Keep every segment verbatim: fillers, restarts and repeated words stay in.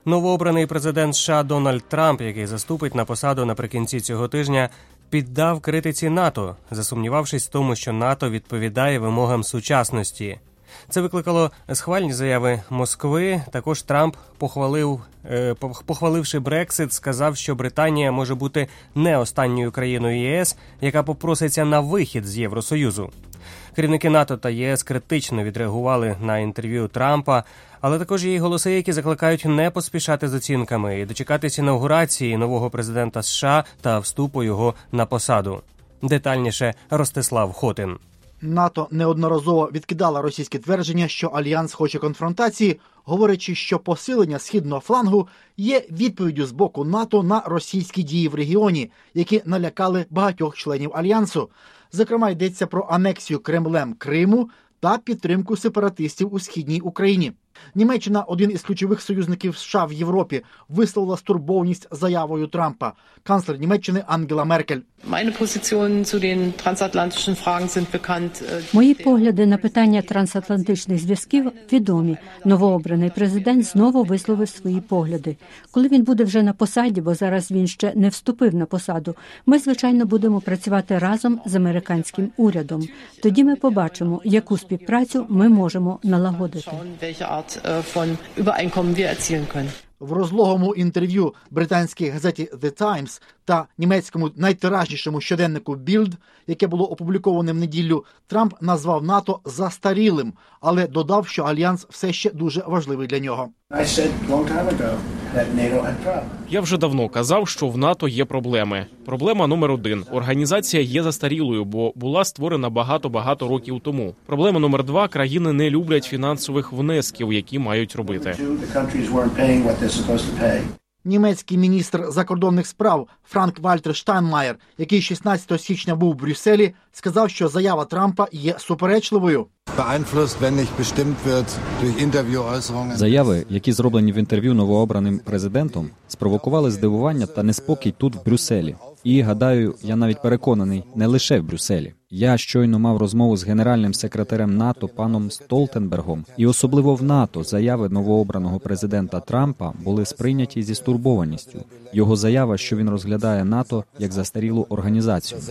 Новообраний президент США Дональд Трамп, який заступить на посаду наприкінці цього тижня, піддав критиці НАТО, засумнівавшись в тому, що НАТО відповідає вимогам сучасності. Це викликало схвальні заяви Москви. Також Трамп, похвалив, е, похваливши Брексит, сказав, що Британія може бути не останньою країною ЄС, яка попроситься на вихід з Євросоюзу. Керівники НАТО та ЄС критично відреагували на інтерв'ю Трампа, але також є й голоси, які закликають не поспішати з оцінками і дочекатись інаугурації нового президента США та вступу його на посаду. Детальніше Ростислав Хотин. НАТО неодноразово відкидала російське твердження, що Альянс хоче конфронтації, говорячи, що посилення східного флангу є відповіддю з боку НАТО на російські дії в регіоні, які налякали багатьох членів Альянсу. Зокрема, йдеться про анексію Кремлем Криму та підтримку сепаратистів у східній Україні. Німеччина, один із ключових союзників США в Європі, висловила стурбованість заявою Трампа. Канцлер Німеччини Ангела Меркель. Мої погляди на питання трансатлантичних зв'язків відомі. Новообраний президент знову висловив свої погляди. Коли він буде вже на посаді, бо зараз він ще не вступив на посаду, ми, звичайно, будемо працювати разом з американським урядом. Тоді ми побачимо, яку співпрацю ми можемо налагодити. В розлогому інтерв'ю британській газеті The Times та німецькому найтиражнішому щоденнику Bild, яке було опубліковане в неділю, Трамп назвав НАТО застарілим, але додав, що Альянс все ще дуже важливий для нього. Я вже давно казав, що в НАТО є проблеми. Проблема номер один. Організація є застарілою, бо була створена багато-багато років тому. Проблема номер два. Країни не люблять фінансових внесків, які мають робити. Німецький міністр закордонних справ Франк-Вальтер Штайнмаєр, який шістнадцятого січня був у Брюсселі, сказав, що заява Трампа є суперечливою. Заяви, які зроблені в інтерв'ю новообраним президентом, спровокували здивування та неспокій тут, в Брюсселі. І, гадаю, я навіть переконаний, не лише в Брюсселі. Я щойно мав розмову з генеральним секретарем НАТО паном Столтенбергом. І особливо в НАТО заяви новообраного президента Трампа були сприйняті зі стурбованістю. Його заява, що він розглядає НАТО як застарілу організацію.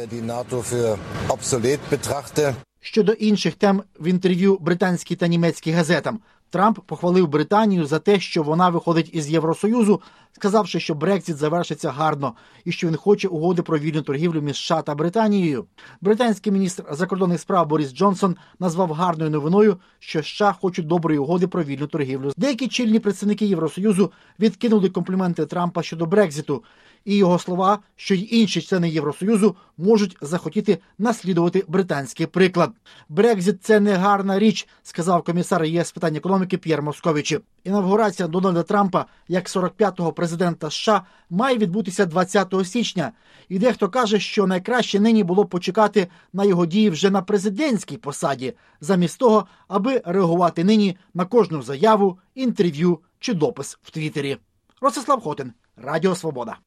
Щодо інших тем в інтерв'ю британській та німецькій газетам, Трамп похвалив Британію за те, що вона виходить із Євросоюзу, сказавши, що Брексит завершиться гарно і що він хоче угоди про вільну торгівлю між США та Британією. Британський міністр закордонних справ Борис Джонсон назвав гарною новиною, що США хочуть доброї угоди про вільну торгівлю. Деякі чільні представники Євросоюзу відкинули компліменти Трампа щодо Брекситу і його слова, що й інші члени Євросоюзу можуть захотіти наслідувати британський приклад. Брекзит – це не гарна річ, сказав комісар ЄС з питань економіки П'єр Московічі. Інавгурація Дональда Трампа як сорок п'ятого президента США має відбутися двадцятого січня. І дехто каже, що найкраще нині було почекати на його дії вже на президентській посаді, замість того, аби реагувати нині на кожну заяву, інтерв'ю чи допис в Твіттері. Ростислав Хотин, Радіо Свобода.